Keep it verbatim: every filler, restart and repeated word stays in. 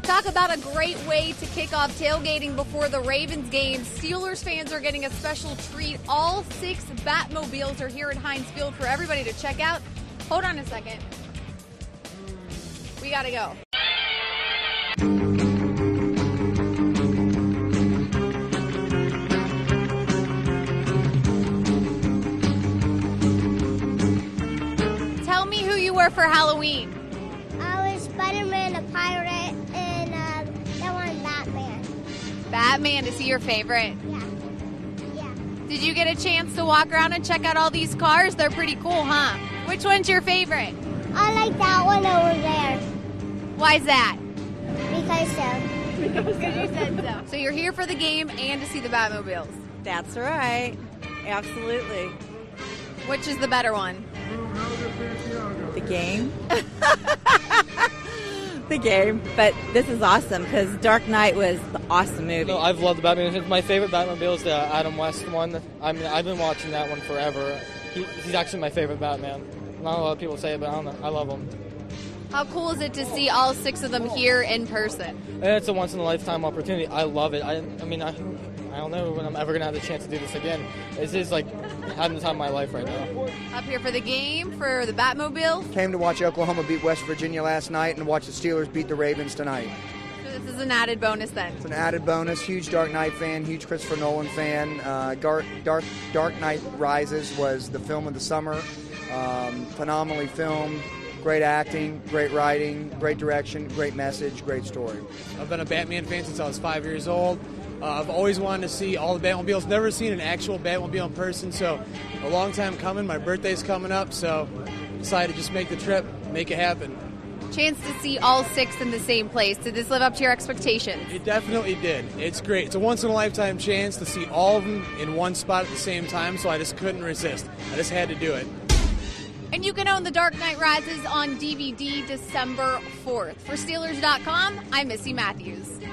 Talk about a great way to kick off tailgating before the Ravens game. Steelers fans are getting a special treat. All six Batmobiles are here at Heinz Field for everybody to check out. Hold on a second. We gotta go. Tell me who you were for Halloween. I was Spider-Man, a pirate, and uh, that one Batman. Batman, is he your favorite? Yeah. Yeah. Did you get a chance to walk around and check out all these cars? They're pretty cool, huh? Which one's your favorite? I like that one over there. Why's that? Because so. Because you said so. So you're here for the game and to see the Batmobiles. That's right. Absolutely. Which is the better one? The game. The game. But this is awesome because Dark Knight was the awesome movie. No, I've loved the Batman. It's my favorite Batmobile is the Adam West one. I mean, I've been watching that one forever. He, he's actually my favorite Batman. Not a lot of people say it, but I don't know. I love him. How cool is it to see all six of them here in person? And it's a once-in-a-lifetime opportunity. I love it. I, I mean, I, I don't know when I'm ever going to have the chance to do this again. This is like having the time of my life right now. Up here for the game, for the Batmobile. Came to watch Oklahoma beat West Virginia last night and watch the Steelers beat the Ravens tonight. So this is an added bonus then. It's an added bonus. Huge Dark Knight fan, huge Christopher Nolan fan. Uh, Dark, Dark, Dark Knight Rises was the film of the summer. Um, phenomenally filmed. Great acting, great writing, great direction, great message, great story. I've been a Batman fan since I was five years old. Uh, I've always wanted to see all the Batmobiles. Never seen an actual Batmobile in person, so a long time coming. My birthday's coming up, so decided to just make the trip, make it happen. Chance to see all six in the same place. Did this live up to your expectations? It definitely did. It's great. It's a once-in-a-lifetime chance to see all of them in one spot at the same time, so I just couldn't resist. I just had to do it. And you can own The Dark Knight Rises on D V D December fourth. For Steelers dot com, I'm Missy Matthews.